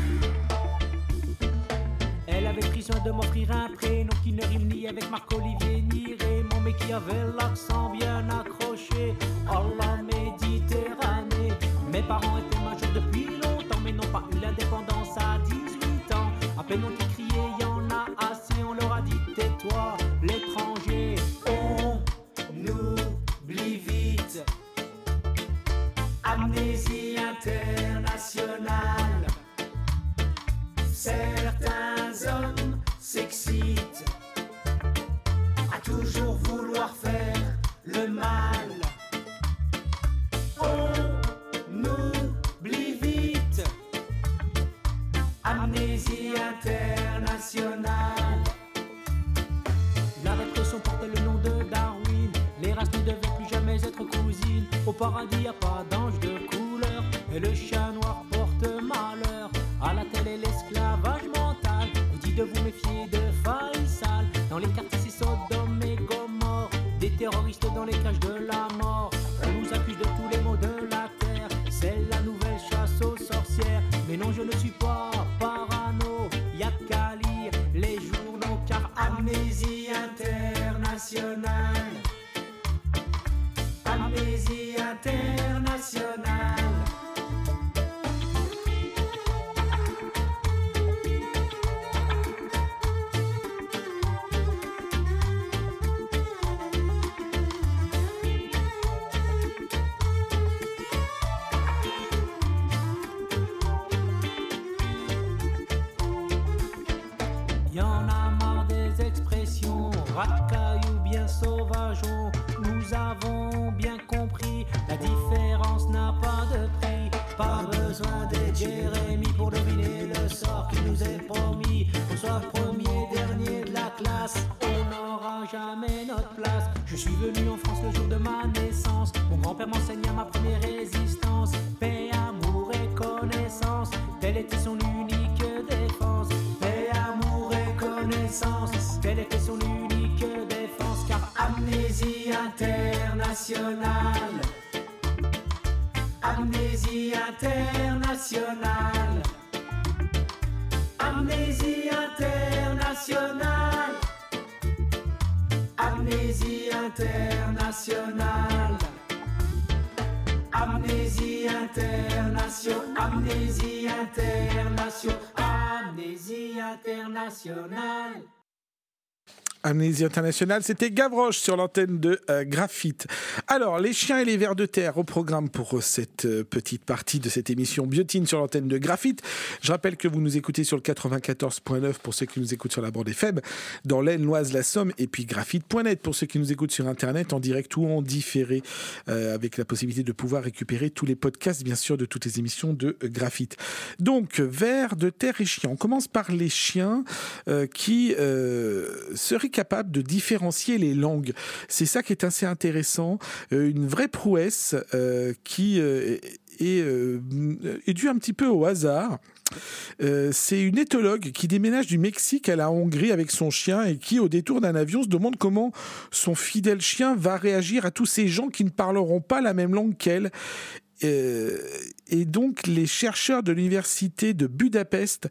Elle avait pris soin de m'offrir un prénom qui ne rime ni avec Marc-Olivier ni Raymond, mais qui avait l'accent bien accroché. Oh la Méditerranée. Mes parents étaient majeurs depuis longtemps, mais n'ont pas eu l'indépendance à dix-huit ans. À peine ont-ils crié, y'en a assez, on leur a dit tais-toi, l'étranger. On oublie vite. Amnésie internationale. Certains hommes s'excitent à toujours vouloir faire le mal. On oublie vite. Amnésie internationale. La répression portait le nom de Darwin. Les races ne devaient plus jamais être cousines. Au paradis y a pas d'ange de couleur, et le chat noir porte malheur. À la télé l'esclavage mental vous dit de vous méfier de Faisal. Dans les quartiers c'est Sodome et Gomorre, des terroristes dans les cages de la mort. On nous accuse de tous les maux de la terre, c'est la nouvelle chasse aux sorcières. Mais non, je ne suis pas parano, y'a qu'à lire les journaux car Amnésie internationale. Amnésie internationale. Y'en a marre des expressions, racailles ou bien sauvageons. Nous nous avons bien compris, la différence n'a pas de prix. Pas besoin d'être Jérémie pour deviner le sort qui nous est promis. Qu'on soit premier, dernier de la classe, on n'aura jamais notre place. Je suis venu en France le jour de ma naissance. Mon grand-père m'enseigna ma première résistance. Paix, amour et connaissance, telle était son unique défense. Paix, amour et connaissance, telle était son unique défense. Car amnésie internationale, amnésie internationale, amnésie internationale, amnésie internationale, amnésie internationale, amnésie internationale, amnésie internationale. Amnésie internationale, c'était Gavroche sur l'antenne de euh, Graphite. Alors, les chiens et les vers de terre au programme pour cette euh, petite partie de cette émission Biotine sur l'antenne de Graphite. Je rappelle que vous nous écoutez sur le quatre-vingt-quatorze virgule neuf pour ceux qui nous écoutent sur la bande F M, dans l'Aisne, l'Oise, la Somme, et puis graphite point net pour ceux qui nous écoutent sur Internet en direct ou en différé, euh, avec la possibilité de pouvoir récupérer tous les podcasts, bien sûr, de toutes les émissions de euh, Graphite. Donc, vers de terre et chiens. On commence par les chiens euh, qui euh, seraient capable de différencier les langues. C'est ça qui est assez intéressant. Euh, une vraie prouesse euh, qui euh, est, euh, est due un petit peu au hasard. Euh, c'est une éthologue qui déménage du Mexique à la Hongrie avec son chien et qui, au détour d'un avion, se demande comment son fidèle chien va réagir à tous ces gens qui ne parleront pas la même langue qu'elle. Euh, et donc les chercheurs de l'université de Budapest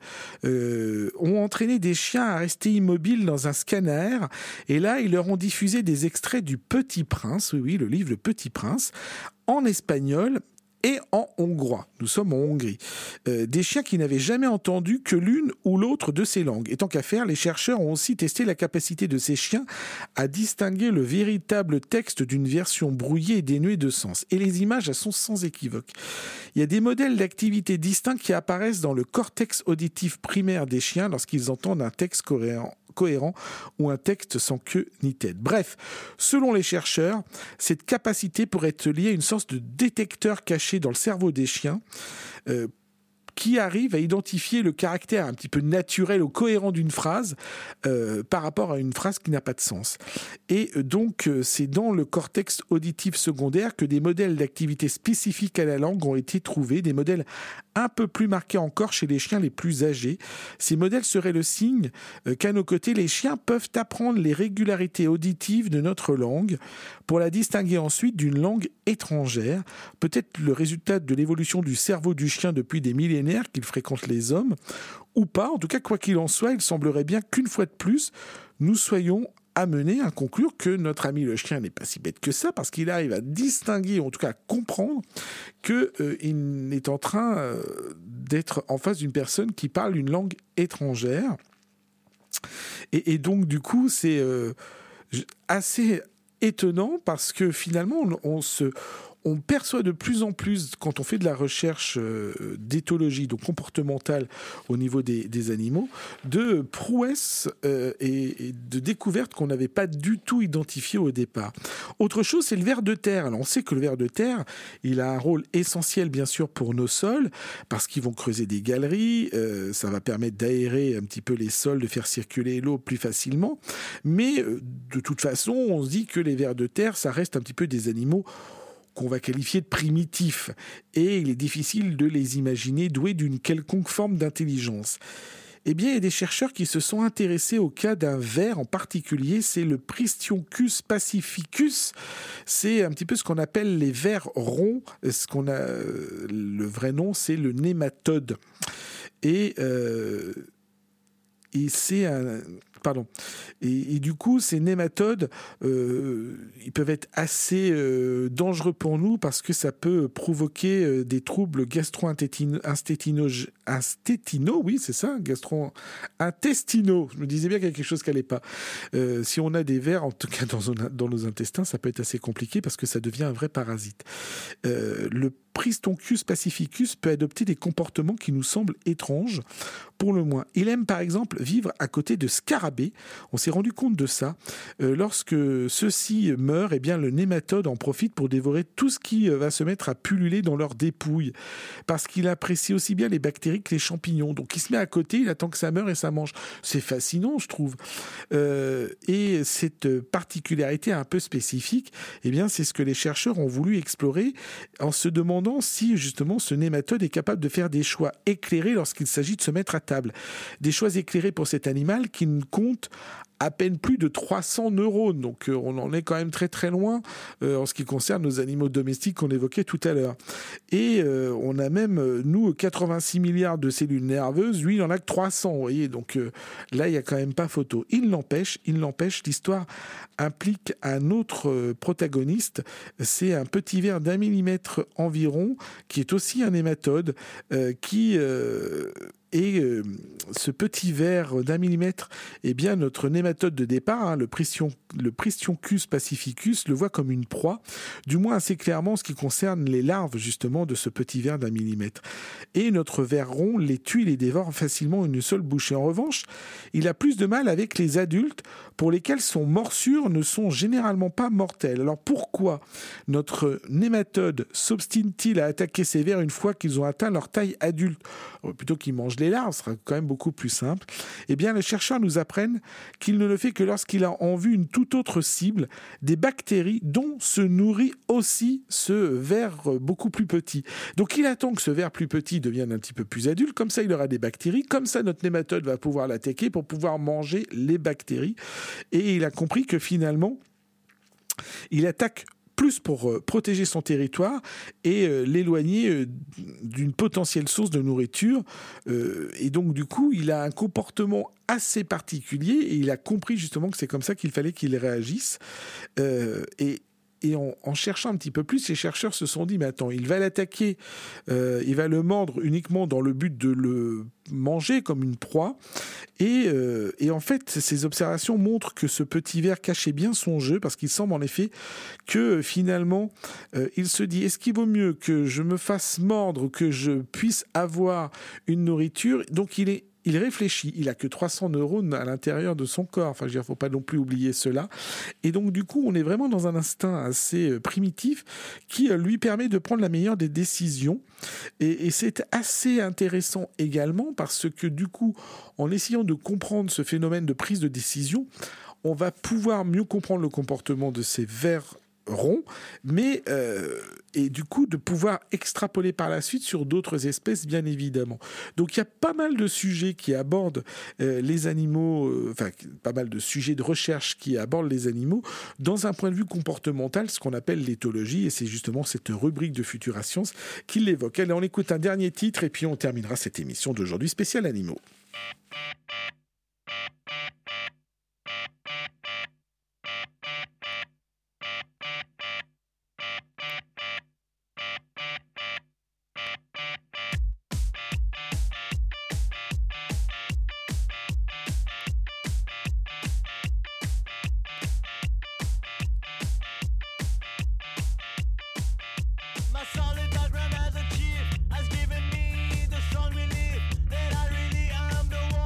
euh, ont entraîné des chiens à rester immobiles dans un scanner, et là ils leur ont diffusé des extraits du Petit Prince, oui oui, le livre Le Petit Prince, en espagnol et en hongrois. Nous sommes en Hongrie. Euh, des chiens qui n'avaient jamais entendu que l'une ou l'autre de ces langues. Et tant qu'à faire, les chercheurs ont aussi testé la capacité de ces chiens à distinguer le véritable texte d'une version brouillée et dénuée de sens. Et les images, elles sont sans équivoque. Il y a des modèles d'activité distincts qui apparaissent dans le cortex auditif primaire des chiens lorsqu'ils entendent un texte cohérent cohérent ou un texte sans queue ni tête. Bref, selon les chercheurs, cette capacité pourrait être liée à une sorte de détecteur caché dans le cerveau des chiens euh, qui arrive à identifier le caractère un petit peu naturel ou cohérent d'une phrase euh, par rapport à une phrase qui n'a pas de sens. Et donc, euh, c'est dans le cortex auditif secondaire que des modèles d'activité spécifiques à la langue ont été trouvés, des modèles un peu plus marqués encore chez les chiens les plus âgés. Ces modèles seraient le signe euh, qu'à nos côtés, les chiens peuvent apprendre les régularités auditives de notre langue pour la distinguer ensuite d'une langue étrangère, peut-être le résultat de l'évolution du cerveau du chien depuis des millénaires qu'il fréquente les hommes, ou pas. En tout cas, quoi qu'il en soit, il semblerait bien qu'une fois de plus, nous soyons amenés à conclure que notre ami le chien n'est pas si bête que ça, parce qu'il arrive à distinguer, ou en tout cas à comprendre qu'il euh, est en train euh, d'être en face d'une personne qui parle une langue étrangère. Et, et donc, du coup, c'est euh, assez étonnant, parce que finalement, on, on se... On perçoit de plus en plus, quand on fait de la recherche euh, d'éthologie, donc comportementale au niveau des, des animaux, de prouesses euh, et, et de découvertes qu'on n'avait pas du tout identifiées au départ. Autre chose, c'est le ver de terre. Alors, on sait que le ver de terre, il a un rôle essentiel, bien sûr, pour nos sols, parce qu'ils vont creuser des galeries, euh, ça va permettre d'aérer un petit peu les sols, de faire circuler l'eau plus facilement. Mais euh, de toute façon, on se dit que les vers de terre, ça reste un petit peu des animaux qu'on va qualifier de primitifs, et il est difficile de les imaginer doués d'une quelconque forme d'intelligence. Eh bien, il y a des chercheurs qui se sont intéressés au cas d'un ver en particulier, c'est le Pristioncus pacificus. C'est un petit peu ce qu'on appelle les vers ronds. Ce qu'on a, le vrai nom, c'est le nématode. Et, euh, et c'est un... Pardon. Et, et du coup, ces nématodes, euh, ils peuvent être assez euh, dangereux pour nous parce que ça peut provoquer euh, des troubles gastro-intestinaux. Intestinaux, oui, c'est ça, gastro-intestinaux. Je me disais bien qu'il y a quelque chose qui n'allait pas. Euh, si on a des vers, en tout cas dans, dans nos intestins, ça peut être assez compliqué parce que ça devient un vrai parasite. Euh, le Pristonchus pacificus peut adopter des comportements qui nous semblent étranges, pour le moins. Il aime par exemple vivre à côté de scarabées. On s'est rendu compte de ça. Euh, lorsque ceux-ci meurent, eh bien, le nématode en profite pour dévorer tout ce qui va se mettre à pulluler dans leur dépouille, parce qu'il apprécie aussi bien les bactéries que les champignons. Donc il se met à côté, il attend que ça meure et ça mange. C'est fascinant, je trouve. Euh, et cette particularité un peu spécifique, eh bien, c'est ce que les chercheurs ont voulu explorer en se demandant si justement ce nématode est capable de faire des choix éclairés lorsqu'il s'agit de se mettre à table. Des choix éclairés pour cet animal qui ne compte à peine plus de trois cents neurones. Donc euh, on en est quand même très très loin euh, en ce qui concerne nos animaux domestiques qu'on évoquait tout à l'heure. Et euh, on a même, euh, nous, quatre-vingt-six milliards de cellules nerveuses, lui il en a que trois cents, vous voyez. Donc euh, là, il n'y a quand même pas photo. Il l'empêche, il l'empêche, l'histoire implique un autre euh, protagoniste. C'est un petit ver d'un millimètre environ, qui est aussi un nématode, euh, qui... Euh, Et euh, ce petit ver d'un millimètre, eh bien, notre nématode de départ, hein, le, Pristion, le Pristionchus pacificus, le voit comme une proie, du moins assez clairement en ce qui concerne les larves, justement, de ce petit ver d'un millimètre. Et notre ver rond les tue et les dévore facilement en une seule bouchée. En revanche, il a plus de mal avec les adultes, pour lesquels son morsures ne sont généralement pas mortelles. Alors pourquoi notre nématode s'obstine-t-il à attaquer ces vers une fois qu'ils ont atteint leur taille adulte ? Plutôt qu'ils mangent les larves, ce sera quand même beaucoup plus simple. Eh bien, les chercheurs nous apprennent qu'il ne le fait que lorsqu'il a en vue une toute autre cible, des bactéries dont se nourrit aussi ce ver beaucoup plus petit. Donc, il attend que ce ver plus petit devienne un petit peu plus adulte, comme ça il aura des bactéries, comme ça notre nématode va pouvoir l'attaquer pour pouvoir manger les bactéries. Et il a compris que finalement, il attaque plus pour euh, protéger son territoire et euh, l'éloigner euh, d'une potentielle source de nourriture. Euh, et donc, du coup, il a un comportement assez particulier et il a compris justement que c'est comme ça qu'il fallait qu'il réagisse. Euh, et Et en, en cherchant un petit peu plus, les chercheurs se sont dit, mais attends, il va l'attaquer, euh, il va le mordre uniquement dans le but de le manger comme une proie. Et, euh, et en fait, ces observations montrent que ce petit ver cachait bien son jeu, parce qu'il semble en effet que finalement, euh, il se dit, est-ce qu'il vaut mieux que je me fasse mordre, que je puisse avoir une nourriture ? Donc il est Il réfléchit, il a que trois cents neurones à l'intérieur de son corps, enfin je veux dire, faut pas non plus oublier cela. Et donc du coup, on est vraiment dans un instinct assez primitif qui lui permet de prendre la meilleure des décisions. Et, et c'est assez intéressant également parce que du coup, en essayant de comprendre ce phénomène de prise de décision, on va pouvoir mieux comprendre le comportement de ces vers rond, mais euh, et du coup de pouvoir extrapoler par la suite sur d'autres espèces, bien évidemment. Donc il y a pas mal de sujets qui abordent euh, les animaux, euh, enfin pas mal de sujets de recherche qui abordent les animaux dans un point de vue comportemental, ce qu'on appelle l'éthologie, et c'est justement cette rubrique de Futura Science qui l'évoque. Allez, on écoute un dernier titre et puis on terminera cette émission d'aujourd'hui spéciale animaux. Solid background as a chief has given me the strong belief that I really am the one.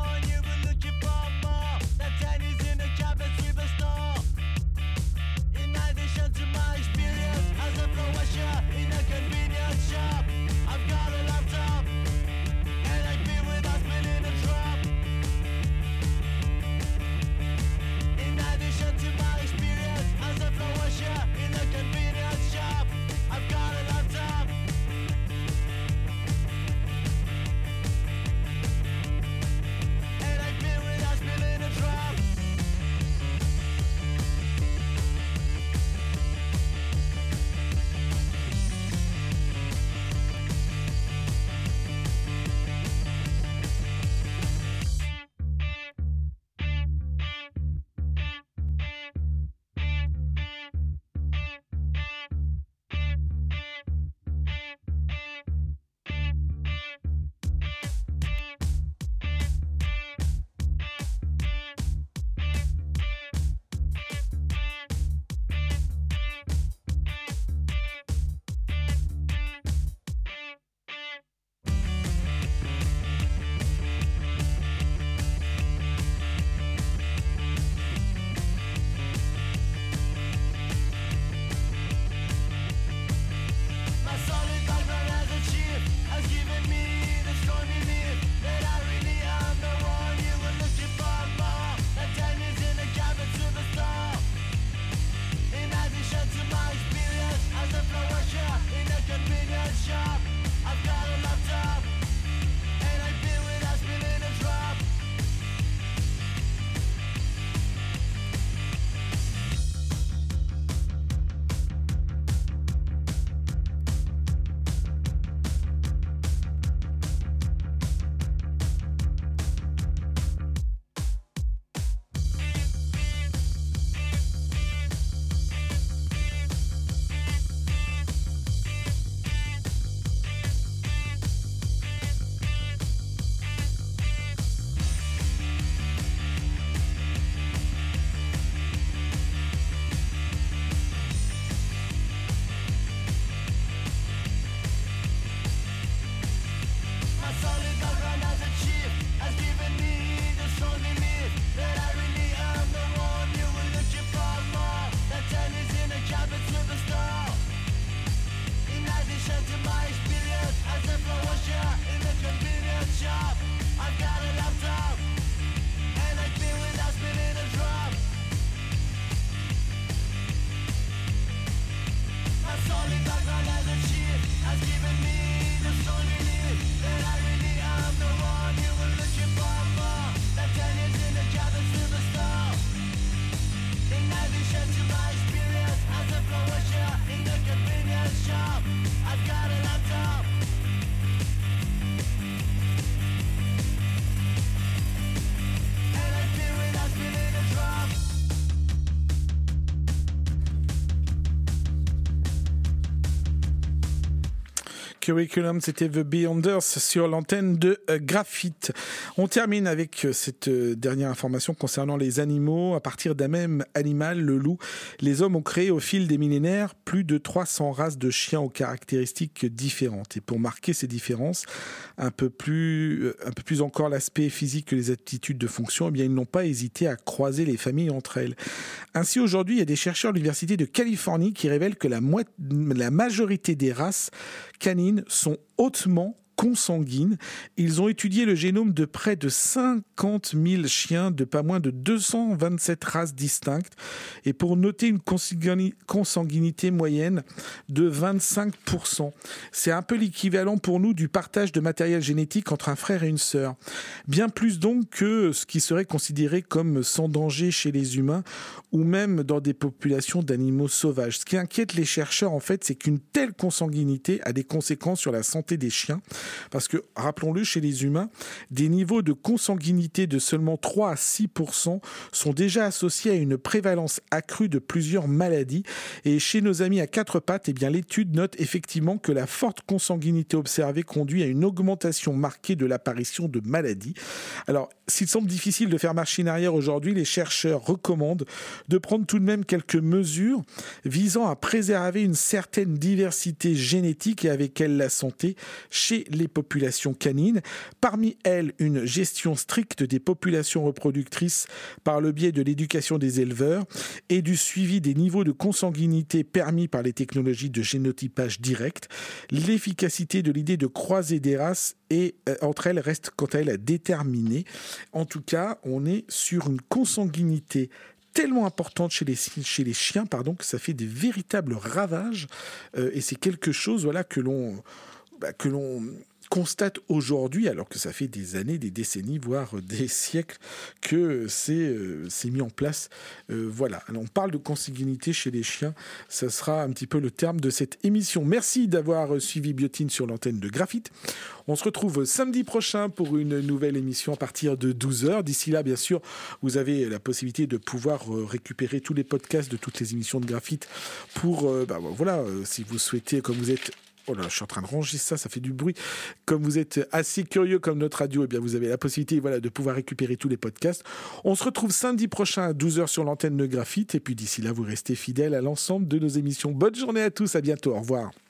Curriculum, c'était The Beyonders sur l'antenne de euh, Graphite. On termine avec euh, cette euh, dernière information concernant les animaux. À partir d'un même animal, le loup, les hommes ont créé au fil des millénaires plus de trois cents races de chiens aux caractéristiques différentes. Et pour marquer ces différences, un peu plus, euh, un peu plus encore l'aspect physique que les aptitudes de fonction, eh bien, ils n'ont pas hésité à croiser les familles entre elles. Ainsi, aujourd'hui, il y a des chercheurs de l'Université de Californie qui révèlent que la, mo- la majorité des races canines sont hautement consanguines. Ils ont étudié le génome de près de cinquante mille chiens de pas moins de deux cent vingt-sept races distinctes et pour noter une consanguinité moyenne de vingt-cinq pour cent. C'est un peu l'équivalent pour nous du partage de matériel génétique entre un frère et une sœur. Bien plus donc que ce qui serait considéré comme sans danger chez les humains ou même dans des populations d'animaux sauvages. Ce qui inquiète les chercheurs, en fait, c'est qu'une telle consanguinité a des conséquences sur la santé des chiens. Parce que, rappelons-le, chez les humains, des niveaux de consanguinité de seulement trois à six pour cent sont déjà associés à une prévalence accrue de plusieurs maladies. Et chez nos amis à quatre pattes, eh bien, l'étude note effectivement que la forte consanguinité observée conduit à une augmentation marquée de l'apparition de maladies. Alors, s'il semble difficile de faire marche arrière aujourd'hui, les chercheurs recommandent de prendre tout de même quelques mesures visant à préserver une certaine diversité génétique et avec elle la santé chez les populations canines. Parmi elles, une gestion stricte des populations reproductrices par le biais de l'éducation des éleveurs et du suivi des niveaux de consanguinité permis par les technologies de génotypage direct. L'efficacité de l'idée de croiser des races et euh, entre elles reste quant à elle à déterminer. En tout cas, on est sur une consanguinité tellement importante chez les, chez les chiens, pardon, que ça fait des véritables ravages. Euh, et c'est quelque chose, voilà, que l'on, bah, que l'on constate aujourd'hui, alors que ça fait des années, des décennies, voire des siècles que c'est, euh, c'est mis en place. Euh, voilà, alors, on parle de consanguinité chez les chiens, ça sera un petit peu le terme de cette émission. Merci d'avoir suivi Biotine sur l'antenne de Graphite. On se retrouve samedi prochain pour une nouvelle émission à partir de douze heures. D'ici là, bien sûr, vous avez la possibilité de pouvoir récupérer tous les podcasts de toutes les émissions de Graphite pour, euh, bah, voilà, euh, si vous souhaitez, comme vous êtes... Oh là, je suis en train de ranger ça, ça fait du bruit. Comme vous êtes assez curieux comme notre radio, eh bien vous avez la possibilité, voilà, de pouvoir récupérer tous les podcasts. On se retrouve samedi prochain à douze heures sur l'antenne de Graphite. Et puis d'ici là, vous restez fidèles à l'ensemble de nos émissions. Bonne journée à tous, à bientôt, au revoir.